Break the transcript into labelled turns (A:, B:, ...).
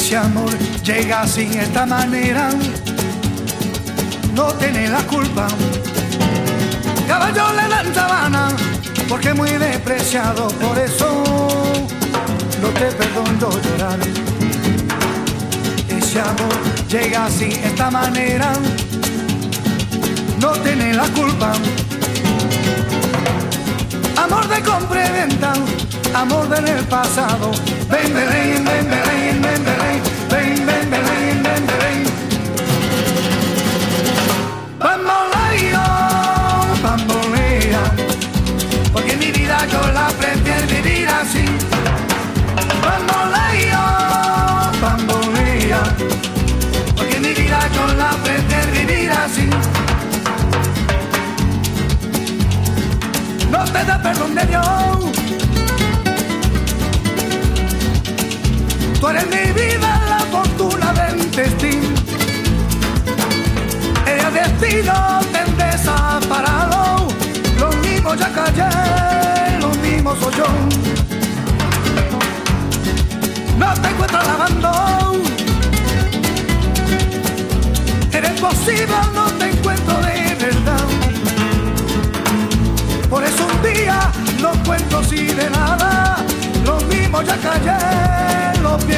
A: Ese amor llega sin esta manera, no tiene la culpa. Caballo le dan sabana, porque es muy despreciado, por eso no te perdono llorar. Ese amor llega sin esta manera, no tiene la culpa. Amor de compra y venta, amor del pasado. Ven, Belén, ven, Belén, ven, Belén, ven, ven, Belén, ven, Belén. Bamboleo, bambolea, porque mi vida yo la prefiero vivir así. Bamboleo, bambolea, porque mi vida yo la prefiero vivir así. No te da perdón de Dios. Tú eres mi vida, la fortuna del destino. El destino te desaparado. Lo mismo ya callé, lo mismo soy yo. No te encuentro lavando. Eres posible, no te encuentro de verdad. Por eso un día no cuento así de nada. Lo mismo ya callé, lo mismo